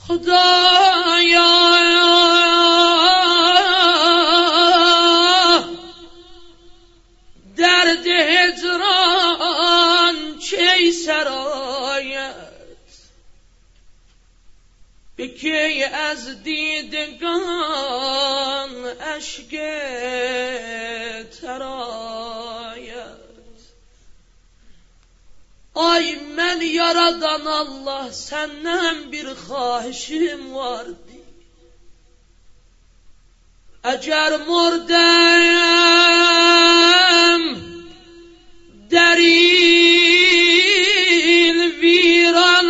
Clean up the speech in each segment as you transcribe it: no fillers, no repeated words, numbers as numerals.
خدایا درد هجران چه سرایت بکی از دیدگان اشک ترایت Ay mən yaradan Allah səndən bir xahişim vardı. Əgər murdəm dərin viran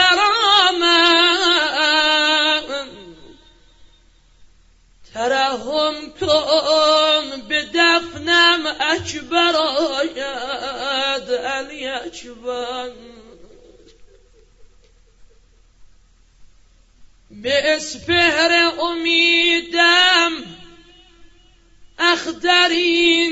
səramən tərəhüm kön بدفنم اکبر آید علی اکبر به اسپهر امیدم اخدری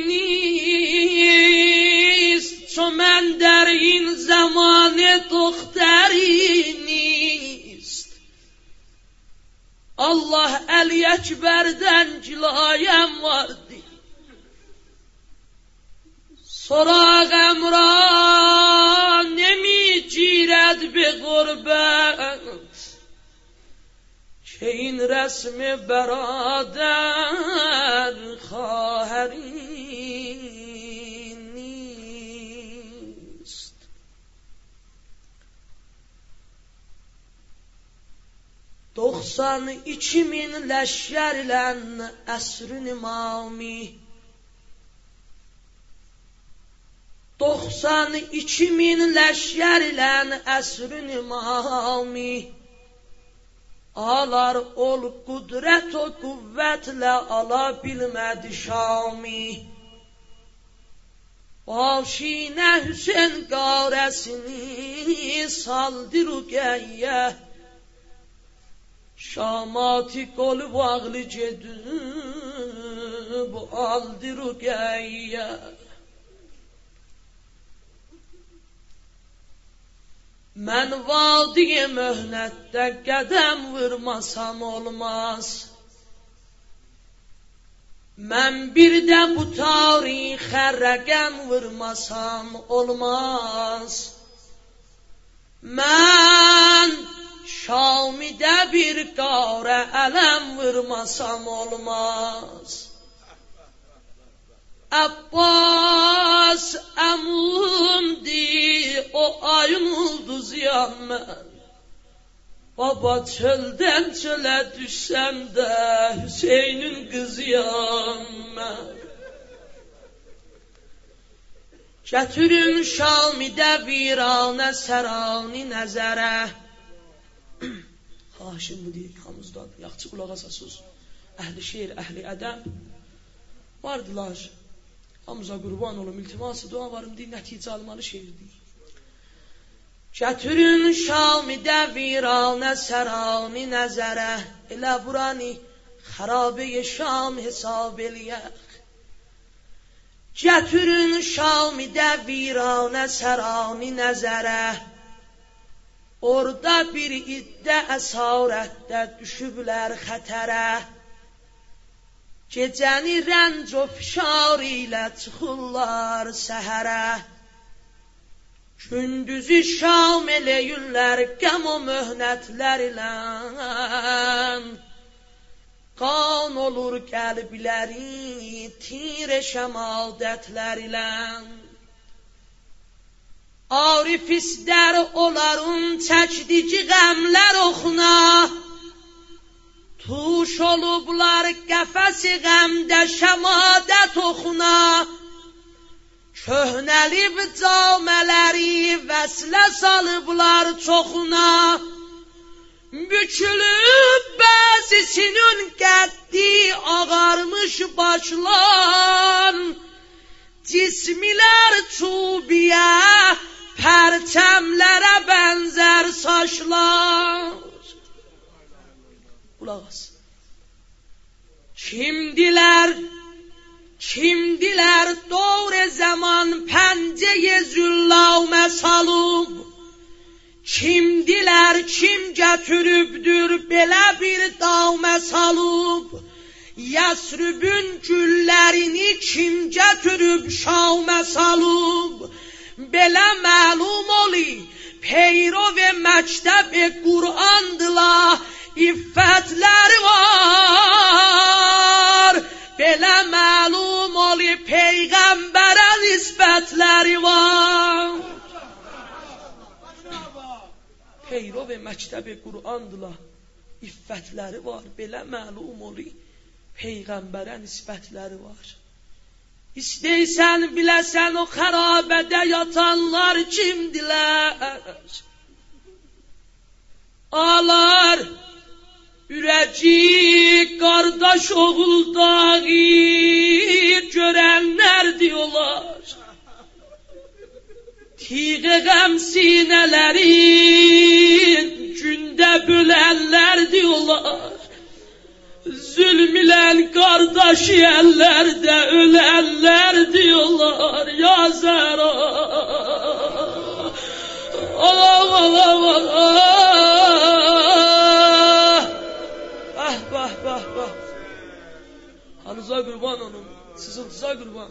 نیست چون من در این زمان دختری نیست Allah Əli Əkbərdən cilayəm vardı. Sorağım ra nemi girəd be qurbət که این رسم برادر خواهری نیست. 92.000 leşkerle əsr-i imami 92.000 leşkerle əsr-i imami alar ol kudret o kuvvetle alabilmedi Şami. Başine Hüseyin garesini saldı rüqeyye Şamati kol bağlı cedüb aldı rüqeyye Mən vadi möhnətdə qədəm vurmasam olmaz. Mən bir də bu tarixə rəqəm vurmasam olmaz. Mən Şamidə bir qarə ələm vurmasam olmaz. Abbas əmumdi o ayın ulduzuyam mən. Baba çöldən çölə düşsəm də Hüseynin qızıyam mən. Gətirin Şamidə viranə sərani nəzərə. Xahişim bu deyil hamızdan, yaxçı qulaq asasız. Əhli şeir, əhli ədəb vardılar. Hamıza qurban olum, iltiması dua varım deyil, nəticə almalı şeir deyil. Gətirin Şamidə viranə sərani nəzərə. Elə burani xarabe Şam hesab eləyək. Gətirin Şamidə viranə sərani nəzərə. Orada bir iddə əsarətdə düşüblər xətərə. Gecəni rənc o fişar ilə çıxırlar səhərə. Gündüzü şam eləyirlər qəm o möhnətlər ilə. Qan olur qəlbləri tir şəmadətlər ilə. Arif istər onların çəkdici qəmlər oxuna. Tuş olublar qəfəsi qəmdə şəmadət oxuna. Köhnəlib camələri vəslə salıblar çoxuna. Bükülüb bəzisinin qəddi ağarmış başlar. Cismilər çubiyə, pərçəmlərə bənzər saçlar. Qulaq as. Kimdilər dövr zaman pəncəyə züllamə salıb, Kimdiler, kim gətiribdür belə bir davmə salıb? Yəsribün güllərini kim gətirib şamə salıb? Belə məlum oli, peyrov məktəb Qur'andılar, iffətləri var. Belə məlum oli, peyğəmbərə nisbətləri var. Peyrov məktəb Qur'andılar, iffətləri var. Belə məlum oli, peyğəmbərə nisbətləri var. İstəysən biləsən o xərabədə yatanlar kimdilər? Ağlar, ürəci, qardaş oğul dağı görənlər diyorlar. Tiğə qəm sinələrin gündə bölənlər diyorlar. Zulm ilə qardaş yerlərdə ölenlər diyorlar. Ya Zəhra, bah. Hanıza qurban onun, sızıltıza qurban.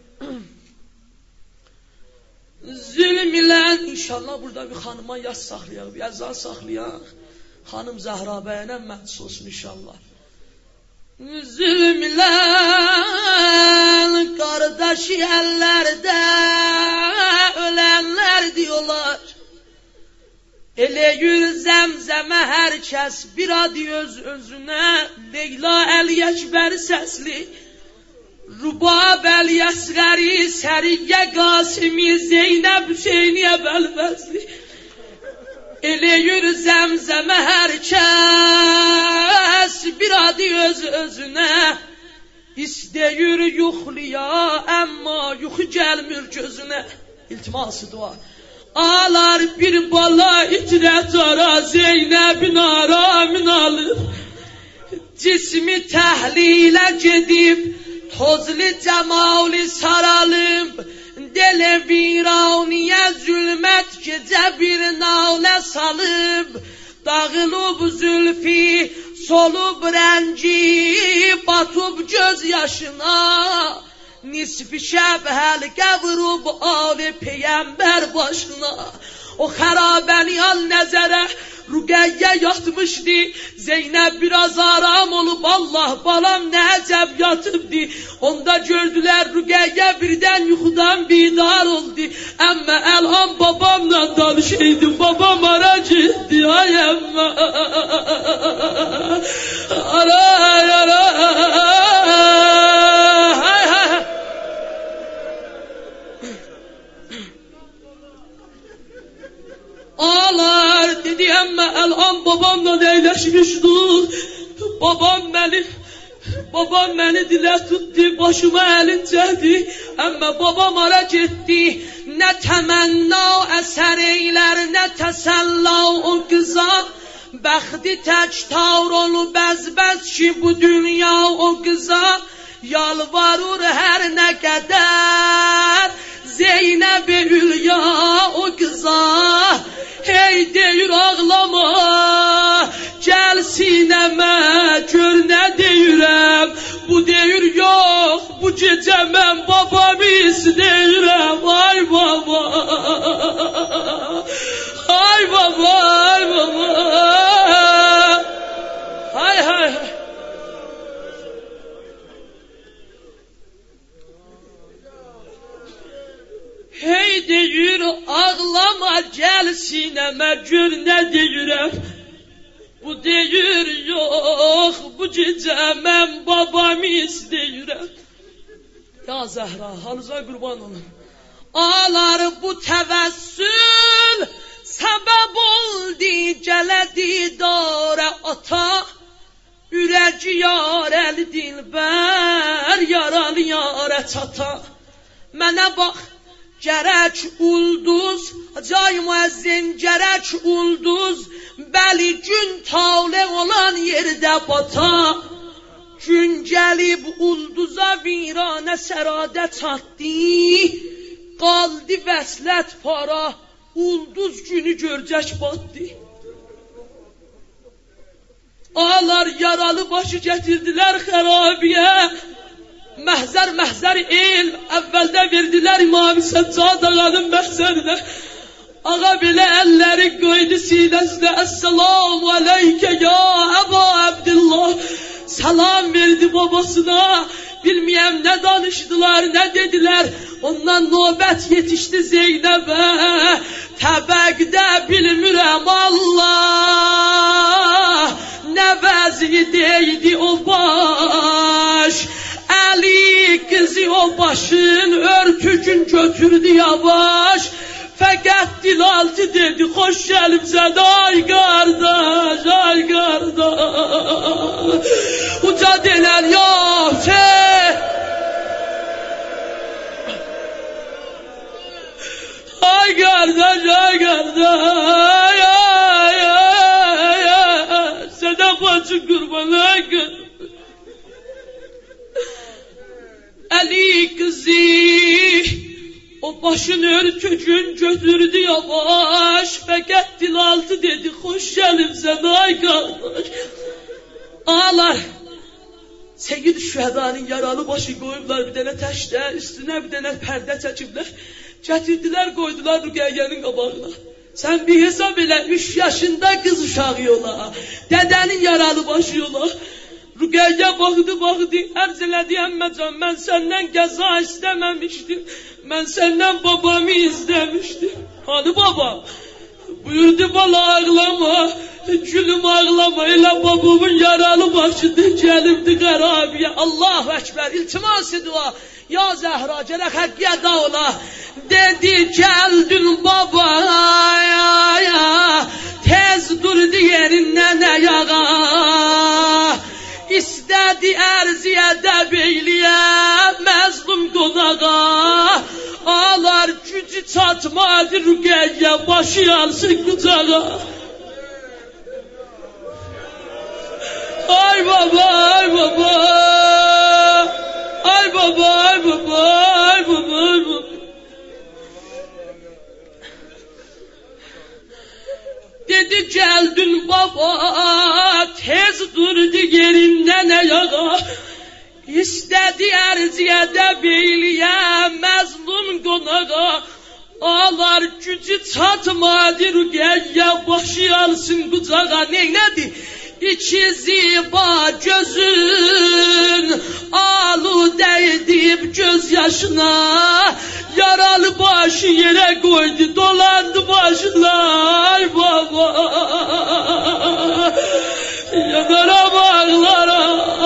Zulm ilə inşallah burada bir xanıma yaz saxlayaq, bir əzan saxlayaq. Xanım Zəhra bəyənə məhsus olsun inşallah. Zulm ilə qardaş əllərdə ölənlər diyorlar. Elə yür zəmzəmə hər kəs bir adı öz-özünə, Leyla Əli-Əkbər səsli, Rubab Əli-Əsğəri, Səriyyə Qasimi, Zeynəb Hüseyniyə Bəlbəzli. Elə yür zəmzəmə hər kəs bir adı öz-özünə, İstəyir yuxliya, əmma yuxu gəlmir gözünə. İltiması dua. Ağlar bir bala itrət ara, Zeynəbin aramın alır. Cismi təhlilə gedib, tozlu cəmali saralıb, Dele viraniyə zülmət gecə bir nalə salıb, Dağılıb zülfi, solub rəngi, batıb göz yaşına, Nisfi şəb həlqə vurub ali peyəmbər başına. O xərabəni al nəzərə, Rüqəyyə yatmışdı, Zeynəb biraz aram olub, Allah balam nə əcəb yatıbdı. Onda gördülər Rüqəyyə birdən yuxudan bidar oldu. Əmmə əlham babamla danışıydım, babam ara getdi, ay əmmə. Ara. Ağlar dedi əmmə əlham babamla eyləşmişdik. Babam məni dilə tutdu, başıma əlincədi. Əmmə babam ara getdi. Nə təmənna əsər eylər, nə təsəlla o qıza. Bəxti tək tavr olub bəzbəz ki bu dünya o qıza. Yalvarır hər nə qədər, Zeynəb-i Ülya o qıza. Hey deyir ağlama, gəl sinəmə, gör nə deyirəm. Bu deyir yox, bu gecə mən babamı istəyirəm. Ay baba, ay baba, ay baba. Hay. Hey deyir ağlama, gəl sinəmə, gör nə deyirəm. Bu deyir yox, bu gecə mən babamı istəyirəm. Ya Zəhra, halınıza qurban olun. Ağlar bu təvəssül səbəb oldu, gələdi dara ata. Ürəci yar əli dilbər, yaralı yarə çata. Mənə bax, gərək ulduz, cay müəzzin gərək ulduz, bəli gün tale olan yerdə bata. Gün gəlib ulduza viranə səradə çatdı, qaldı vəslət para, ulduz günü görcək batdı. Ağalar yaralı başı gətirdilər xərabiyə. Məhzər elm əvvəldə verdilər İmam-ı Səccad ağanın məhzərinə. Ağa belə əlləri qoydu sinəsinə. Esselamu aleykə ya Əba Abdillah. Salam verdi babasına. Bilməyəm nə danışdılar, nə dedilər. Ondan növbət yetişdi Zeynəbə. Təbəqdə bilmirəm Allah. Nə vəzi deydi o baş. Əli qızı o başın örtükün götürdü yavaş. Fəqət dilaltı dedi, xoş gəlibsən ay qardaş, ay qardaş. Uca denən ya ay qardaş, ay qardaş. Sənə bacı qurban, ay qardaş. Əli qızı o başın örtükün götürdü yavaş. Fəqət dilaltı dedi, xoş gəlibsən ay qardaş. Ağalar, Seyyid Şühədanın yaralı başı qoyublar bir dənə təşdə, üstünə bir dənə pərdə çəkiblər. Gətirdilər, qoydular Rüqəyyənin qabağına. Sən bir hesab elə 3 yaşında qız uşağı yola, dədənin yaralı başı yola. Rüqəyyə baxdı, ərz elədi əmməcan, mən səndən qəza istəməmişdim. Mən səndən babamı izləmişdim. Hani babam? Buyurdu bala ağlama, gülüm ağlama, elə babamın yaralı başıdır, gəlibdi qərabiyə. Allahu Ekber, iltimas dua. Ya Zəhra, gələk həqqiyə da ola. Dedi gəldin babaya, tez durdu yerindən ayağa. İstədi ərziyə dəb eyliyə, məzlum qonağa. Ağlar gücü çatmadı Rüqəyyə, başı alsın qucağa. Ay baba, ay baba. Ay baba, ay baba, ay baba, ay baba. Dedi gəldin baba, tez durdu yerindən ayağa. İstədi ərziyə dəb eyliyə, məzlum qonağa. Ağlar gücü çatmadı Rüqəyyə, başı alsın qucağa. Neynədi? İki ziba gözün aludə edib göz yaşına. Yaralı başı yerə qoydu, dolandı başına. Ay baba, yanaram ağlara.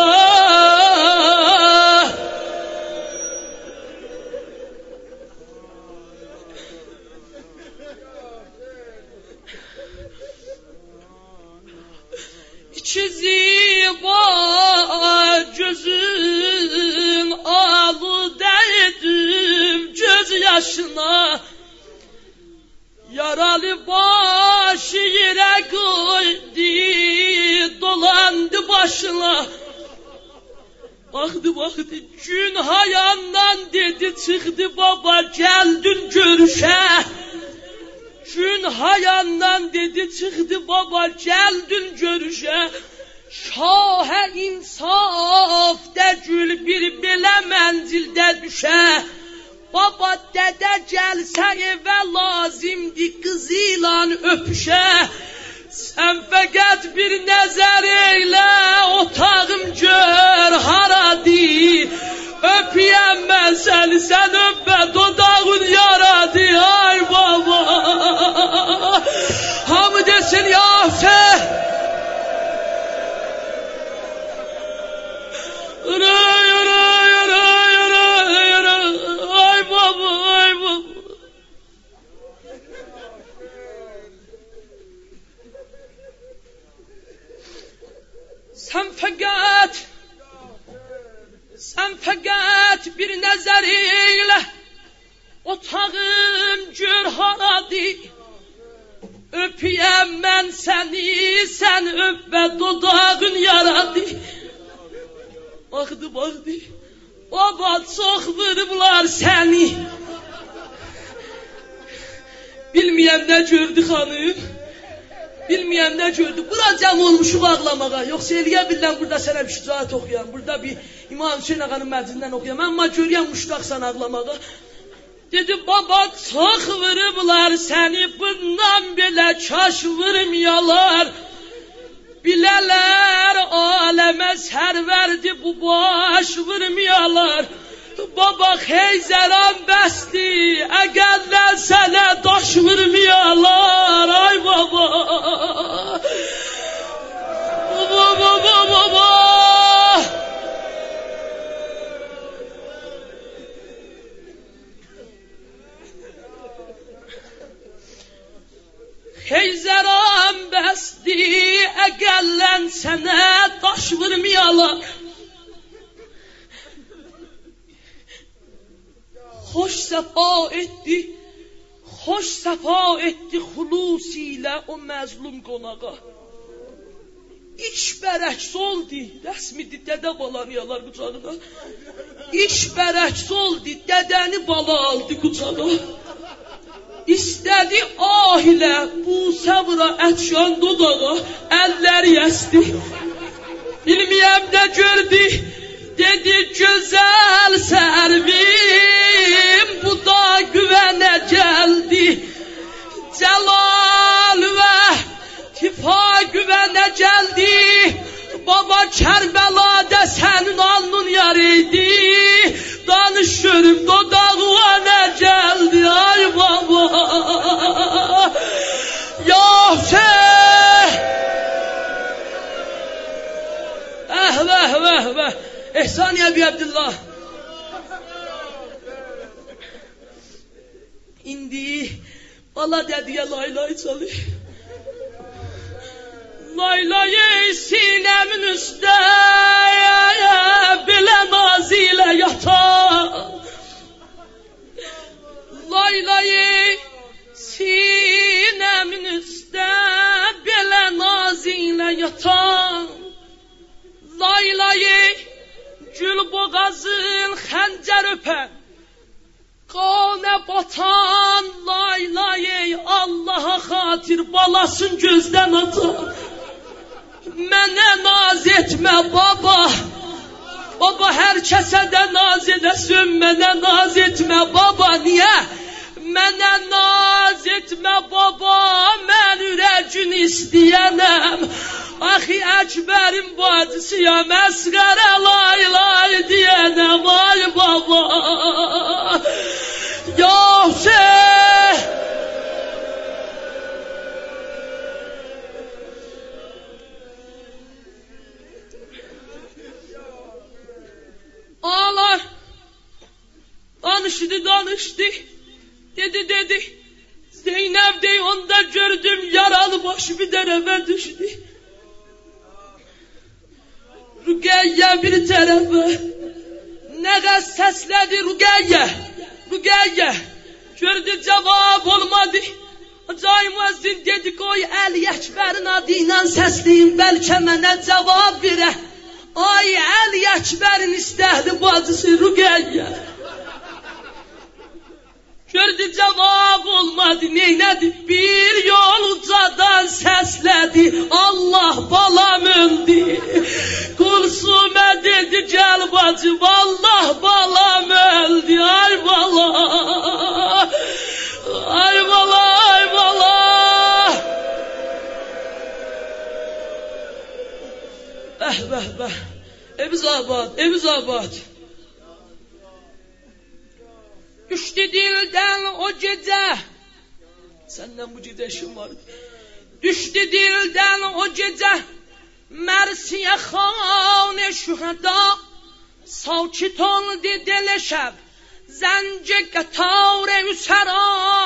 İki ziba gözün aludə edib göz yaşına. Yaralı başı yerə qoydu, dolandı başına. Baxdı, gün hayandan dedi, çıxdı baba, gəldin görüşə. Gün hayandan dedi, çıxdı baba, gəldin görüşə. Şahə insaf də gül bir belə məncildə düşə. Baba dədə gəlsə evə lazimdi qızı ilə öpüşə. Sən fəqət bir nəzər eylə, otağım gör haradır. Öpəyəm mən səni, sən öpmə, dodağın yaradı. Ay baba, hamı desin ya Fəh. Ay baba, ay baba. Sən fəqət bir nəzər eylə, otağım gör haradır. Öpəyəm mən səni, sən öpmə, dodağın yaradı. Baxdı, baba çox vurublar səni. Bilməyəm nə gördü xanım. Bilməyəm nə gördü. Bura cəm olmuşuq ağlamağa. Yoxsa eləyə bilən burada sənə bir şücaət oxuyan. Burada bir İmam Hüseyin ağanın məclidindən oxuyan. Mən ma görəyəm muştaqsan ağlamağa. Dedi baba çox vırıblar səni bundan belə kaş vırmayalar. Bilələr aləmə sərverdi bu baş vırmayalar. Baba Xeyzəran bəsdi, əgərlər sənə daş vurmayalar, ay baba. Baba. Xeyzəran bəsdi, əgərlər sənə daş vurmayalar. Hoş səfa etdi xulusilə o məzlum qonağa. İş bərəks oldu, rəsmidir dədə balanıyalar qucağına. İş bərəks oldu, dədəni bala aldı qucağa. İstədi ah ilə bu səvra ətşan dodağa, əlləri əsti. Bilməyəm nə gördü, dedi gözəl sərvim, bu da güvənə gəldi. Cəlal və tifa güvənə gəldi. Baba Kərbəladə sənin alnın yarıydı. Danış görüm dodağına nə gəldi ay baba. Ya Hüseyin. Vəh. Ehsaniye bi Abdullah. İndi bala dediye laylay çalı. Laylayı sinemin üstə belə nazilə yatan. Laylayı sinemin üstə belə nazilə yatan. Laylayı gül boğazın xəncər öpən, qanə batan. Laylayı Allaha xatir balasın gözdən atan. Mənə naz etmə baba. Baba hər kəsə də naz edəsən, mənə naz etmə baba. Niyə? Mənə naz etmə baba, mən ürəyin istəyənəm. Axı Əkbərin bacısıyam, əsqərə lay deyənəm, ay baba. Ya Hüseyin. Ağlar. Danıştı. Dedi. Zeynep dey onda gördüm, yaralı başı bir tərəfə düşdü. Rüqəyyə bir tərəfə. Nəğəz səslədi Rüqəyyə. Gördü cavab olmadı. Cay müəzzin dedi qoy Əli Əkbərin adı ilə səsləyin, bəlkə mənə cavab verə. Ay Əli Əkbərin istəhli bacısı Rüqəyyə. Gördü cavab olmadı, neynədi? Bir yol ucadan səslədi, Allah balam öldü. Kulsumə dedi gəl bacım, Allah balam öldü. Ay bala. Bəh. Eviz abad. Düşdü dildən o gecə. Səndən bu gecə işim vardı. Düşdü dildən o gecə. Mərsiyə xanə şühəda. Sakit oldu dil şəb. Zəncə qətare üsəra.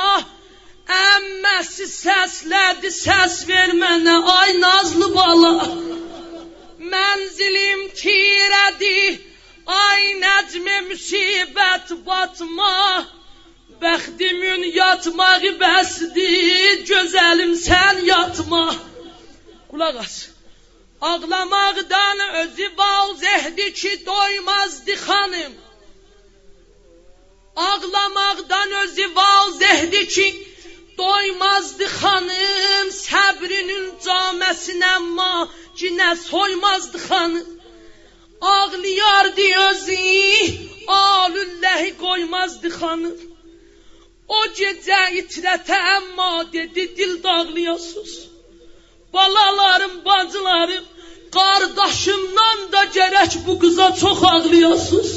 Əmməsi səslədi, səs vermənə ay nazlı bala. Mənzilim tirədi. Ay nəcmə müsibət batma. Bəxtimin yatmağı bəsdir. Gözəlim sən yatma. Qulaq as. Ağlamaqdan özü vazəhdi ki doymazdı xanım. Ağlamaqdan özü vazəhdi ki doymazdı xanım səbrinin caməsinə, amma cinə soymazdı xanım. Ağlayardı özü, alülləhi qoymazdı xanım. O gecə itirətə əmma dedi dil dağlayasız. Balalarım, bacılarım, qardaşımdan da gərək bu qıza çox ağlayasız.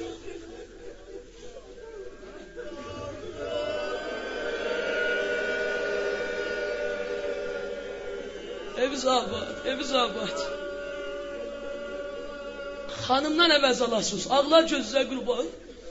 Eviz abad. Xanımdan əvəz alasız, ağlar gözünüzə qurban.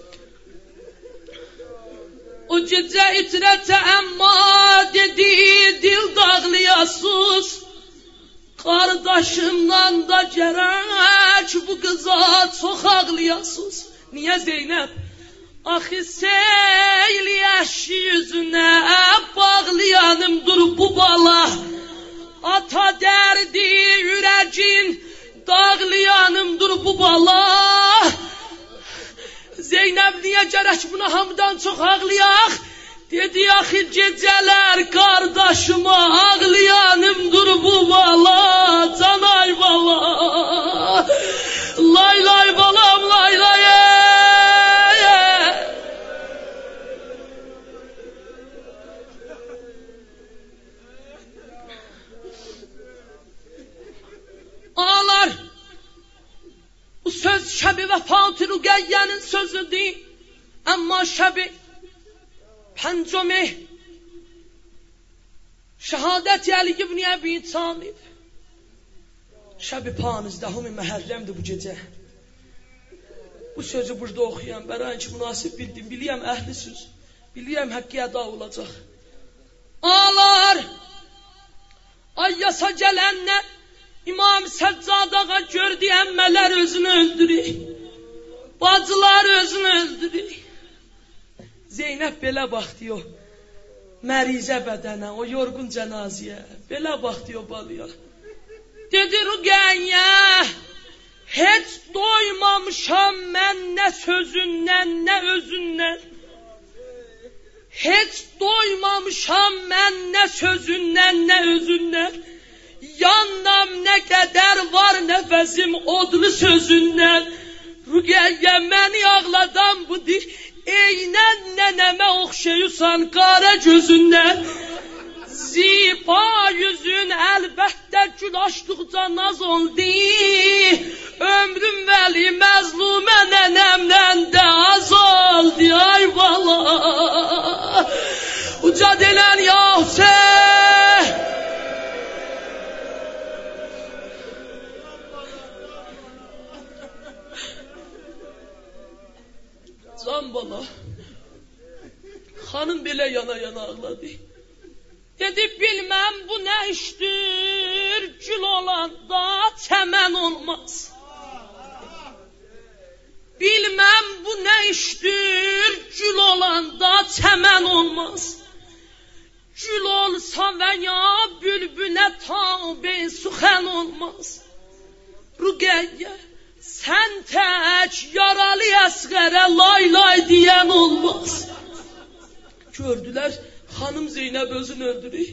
O gecə itirətə əmma dedi dil dağlayasız. Qardaşımdan da gərək bu qıza çox ağlayasız. Niyə Zeynəb? Axı seyl yaşı yüzünə bağlayanımdır bu bala. Ata dərdi ürəgin dağlayanımdır bu bala. Zeynəb niyə gərək buna hamıdan çox ağlayaq? Dedi axı gecələr qardaşıma ağlayanımdır bu bala. Canay bala. Lay lay balam lay lay. Ağlar. Bu söz Şəbi və Fatih Rüqəyyənin sözüdür. Amma Şəbi Pəncəmi Şəhadət Əli ibn Əbi Talib Şəbi 15 Məhərrəmdir bu gecə. Bu sözü burada oxuyan, bərain ki münasib bildim, biliyəm əhli söz, biliyəm haqqı əda olacaq. Ağlar. Ay yasa gələndə İmam Səccad ağa gördü əmmələr özünü öldürür. Bacılar özünü öldürür. Zeynəb belə baxdı o mərizə bədənə, o yorğun cənaziyə. Belə baxdı o balıya. Dedi Rüqəyyə, heç doymamışam mən nə sözündən, nə özündən. Heç doymamışam mən nə sözündən, nə özündən. Yanlam nə qədər var nəfəsim odlu sözündən. Rüqəyyə məni ağladan budur. Eynən nənəmə oxşayırsan qara gözündən. Ziba yüzün əlbəttə gül açdıqca naz oldu. Ömrüm vəli məzlumə nənəmdən də az oldu. Ay bala. Uca denən ya Hüseyin. Can bala. Xanım belə yana ağladı. Dedi bilməm bu nə işdir, gül olanda çəmən olmaz. Bilməm bu nə işdir, gül olanda çəmən olmaz. Gül olsa və ya bülbülə tabi suxən olmaz. Rüqəyyə, sən tək yaralı əsqərə lay lay deyən olmaz. Gördülər, xanım Zeynəb özünü öldürür.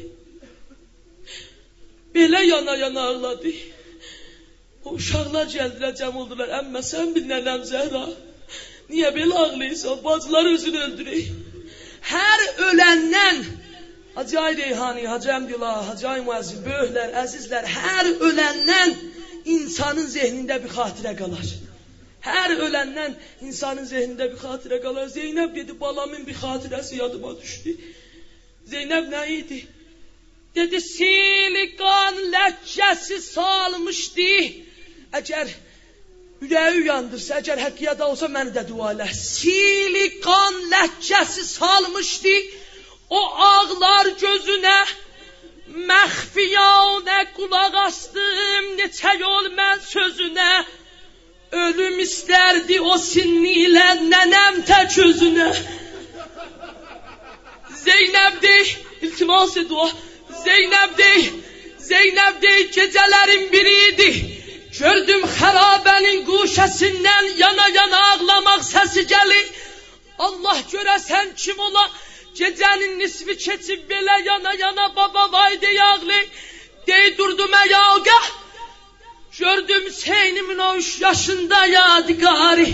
Belə yana ağladı. O uşaqlar gəldilər, cəm oldular. Əmmə sən bil nənəm Zəhra. Niyə belə ağlayırsan? Bacılar özünü öldürür. Hər öləndən Hacı Ay Reyhani, Hacı Əmdillah, Hacı Ay Müəzzin, böyüklər, əzizlər, hər öləndən insanın zehnində bir xatirə qalar. Hər öləndən insanın zehnində bir xatirə qalar. Zeynəb dedi, balamın bir xatirəsi yadıma düşdü. Zeynəb nə idi? Dedi, siliqan ləkkəsi salmışdı. Əgər ürəyi uyandırsa, əgər həqiqətdə olsa məni də dua elə. Siliqan ləkkəsi salmışdı. O ağlar gözünə, məxfiyanə qulaq astım, neçə yol mən sözünə. Ölüm istərdi o sinni ilə nənəm tək özünə. Zeynəb dey, iltimas edua. Zeynəb dey, gecələrin biriydi. Gördüm xərabənin quşəsindən yana ağlamaq səsi gəlir. Allah görəsən kim ola, Gecenin nisfi keçib belə yana yana baba vay deyağlı. Dey durdum ayağıgah. Gördüm Hüseynimin o 3 yaşında yadigarı.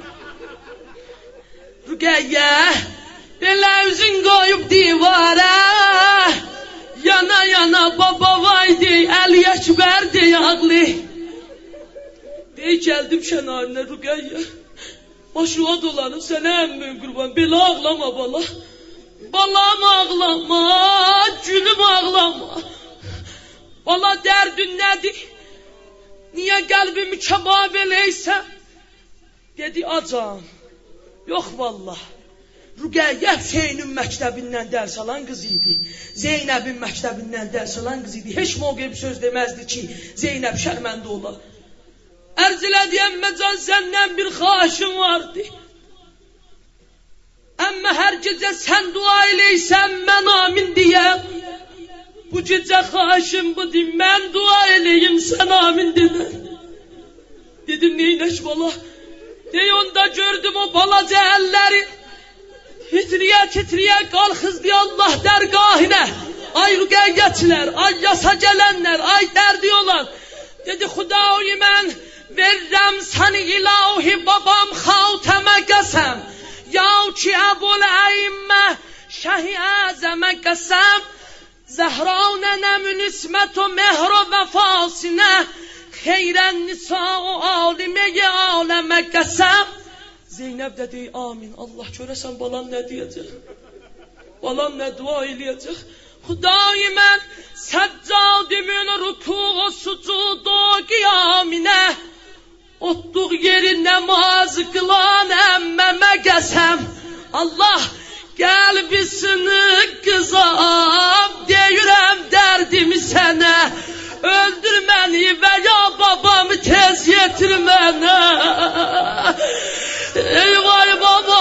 Rüqəyyə, belə üzün qoyub divara. Yana yana baba vay dey, Əli Əkbər deyağlı. Dey gəldim kənarına Rüqəyyə. Başıma dolanım sənə əmmim qurban. Belə ağlama bala. Balam ağlama, gülüm ağlama. Bala dərdin nədir? Niyə qəlbimi kebab eləysən? Dedi acam. Yox vallah. Rüqəyyə Hüseynin məktəbindən dərs alan qız idi. Zeynəbin məktəbindən dərs alan qız idi. Heç mövqe bir söz deməzdi ki, Zeynəb şərməndə ola. Ərz elədi əmməcan səndən bir xahişim vardı. Əmmə hər gecə sən dua eləysən mən amin deyəm. Bu gecə xahişim budur, mən dua eləyim sən amin demə. Dedim neynəş bala? Dey onda gördüm o balaca əlləri. Titriyə qalxızdı Allah dərgahine. Ay rüqəyyətçilər, ay yasa gələnlər, ay dərdi olan. Dedi xudayı mən verrəm səni ilahi babam xatəmə qəsəm. Ya ki əbul əyimmə şəhi əzəmə qəsəm. Zəhra nənəmin ismət o mehr o vəfasinə. Xeyrən nisa o aliməyə aləmə qəsəm. Zeynəb də dey amin. Allah görəsən balan nə deyəcək? Balan nə dua eləyəcək? Xudayı mən səccadimin rükuğu sucudu qiyaminə. Otluq yeri namaz qılan əmməmə qəsəm. Allah qəlbisini qızab deyirəm dərdimi sənə. Öldür məni və ya babamı tez yetir mənə. Ey vay baba.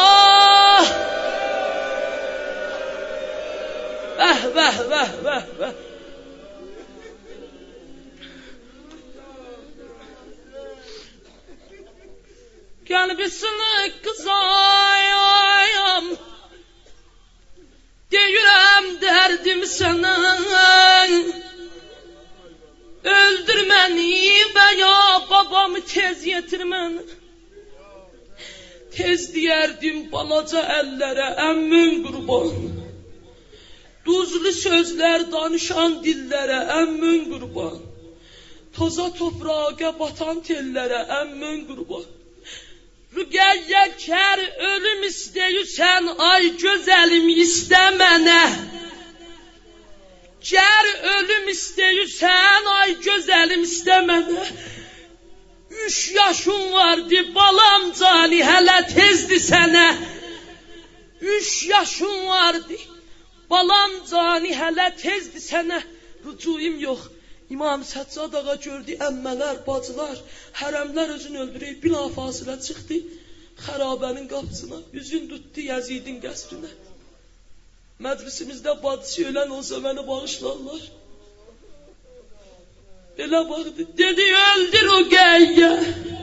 Vəh. Qəlbisini qızayam. Deyirəm dərdim sənə. Öldür məni və ya babamı tez yetir mənə. Tez deyərdim balaca əllərə əmmin qurban. Duzlu sözlər danışan dillərə əmmin qurban. Toza toprağa batan tellərə əmmin qurban. Rüqəyyə kər ölüm istəyirsən ay gözəlim istə mənə. Kər ölüm istəyirsən ay gözəlim istə mənə. 3 yaşım vardı balam cani hələ tezdi sənə. 3 yaşım vardı balam cani hələ tezdi sənə. Rücuyum yox. İmam Səccad ağa gördü əmmələr, bacılar, hərəmlər özünü öldürəyib, bilafasilə çıxdı xərabənin qapısına, üzün tutdu Yəzidin qəsrinə. Məclisimizdə bacısı ölən olsa məni bağışlarlar. Belə baxdı, dedi öldür o qəyyə.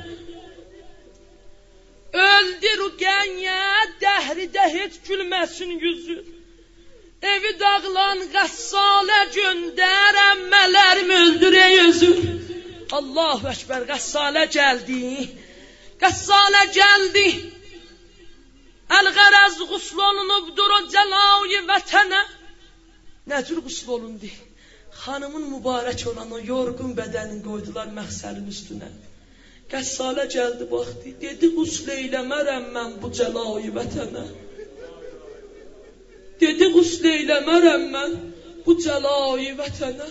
Öldür o qəyyə, dəhridə heç gülməsin yüzün. Evi dağılan qəssalə göndər, əmmələrim öldürək özün. Allahu Əkbər, qəssalə gəldi. Qəssalə gəldi. Əl-qərəz qusl olunubdur o cəlai vətənə. Nə cür qusl olundu? Xanımın mübarək olan o yorğun bədənini qoydular məxsəlin üstünə. Qəssalə gəldi, baxdı. Dedi qusl eyləmərəm mən bu cəlai vətənə. Dedi qusl eyləmərəm mən bu cəlai vətənə.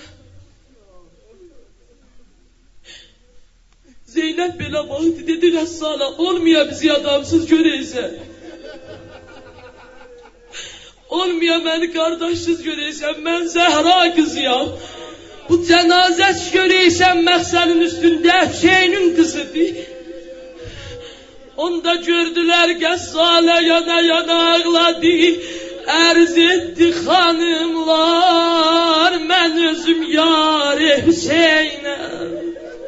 Zeynəb belə baxdı, dedi Rəssala, olmaya bizi adamsız görəysən. Olmaya məni qardaşsız görəysən, mən Zəhra qızıyam. Bu cənazəç görəysən məxsəlin üstündə Hüseynin qızıdır. Onda gördülər Qəssalə yana yana ağladı. Ərz etdi xanımlar, mən özüm yar-ı Hüseynəm.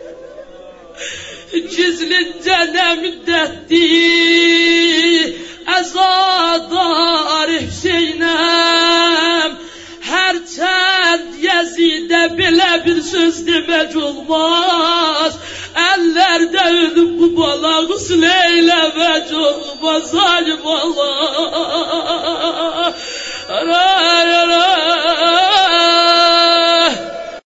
Gizlincə nə müddətdir azadar Hüseynəm, hərçənd Yezidə belə bir söz demək olmaz. Əllərdə ölüb bu bala qusl eyləmək olmaz. Ay bala.